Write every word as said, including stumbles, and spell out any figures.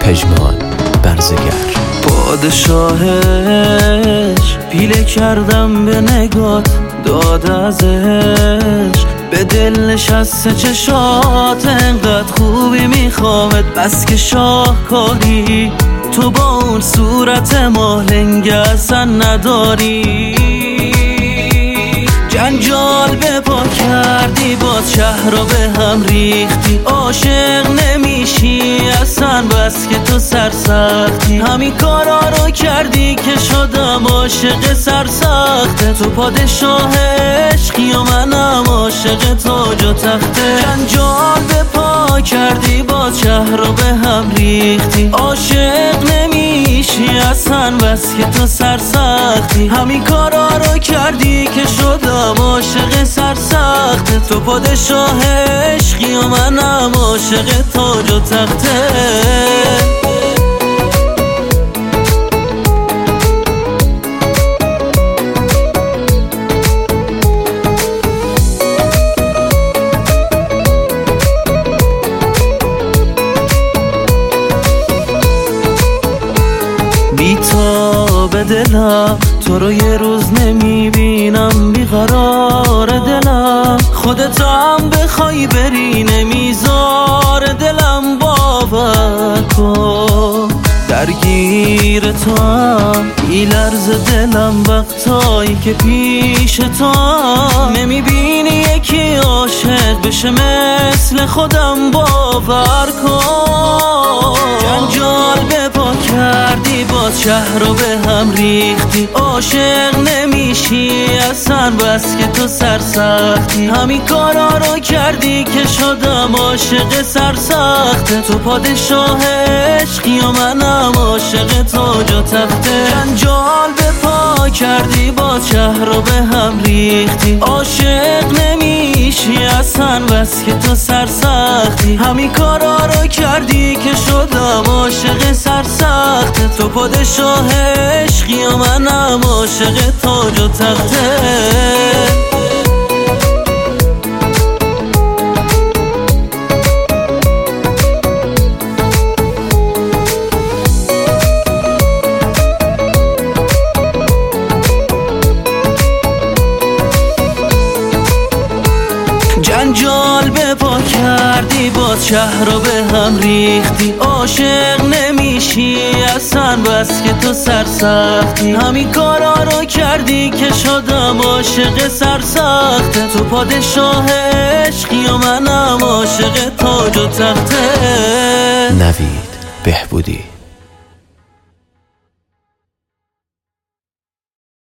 پژمان برزگر. پادشاهش پیله کردم به نگات، داد ازش به دل نشسته چشات، انقدر خوبی میخوامت بس که شاهکاری، تو با اون صورت مالنگ اصلا نداری. جنجال به پا کردی، باز شهر رو به هم ریختی، عاشق نمیشی اصلا بس که تو سرسختی، همین کارا رو کردی که شدم عاشق سرسخته، تو پادشاه عشقی و منم عاشق تاج و تخته. جنجال به پا کردی، باز شهر رو به هم ریختی، عاشق نمیشی اصلا بس که تو سرسختی، همین کارا رو کردی که شدم عاشق سرسخته، تو پادشاه عشقی و منم عاشق تاج و تخته. بی‌تاب دلم تو رو یه روز نمیبینم، بیقرار دلم خودت هم بخوای بری نمیذار دلم، باور کن درگیر تو هم میلرزه دلم وقتایی که پیش تو هم، نمیبینی یکی عاشق بشه مثل خودم، باور کن. جنجال به پا کردی، باز شهر رو به هم ریختی، عاشق نمیشی اصلا بس که تو سرسختی، همین کارا رو کردی که شدم عاشق سرسخته، تو پادشاه عشقی و منم عاشق تاج و تخته. جنجال به پا کردی، باز شهر رو به هم ریختی، عاشق نمیشی اصلا بس که تو سرسختی، همین کارا رو کردی که شدم عاشق سرسخته، تو پادشاه عشقی و منم عاشق تاج و تخته. جنجال به پا کردی، باز شهر رو به هم ریختی، عاشق نمیشی اصلا بس که تو سرسختی، همین کارا رو کردی که شدم عاشق سرسخته، تو پادشاه عشقی و منم عاشق تاج و تخته. نوید بهبودی.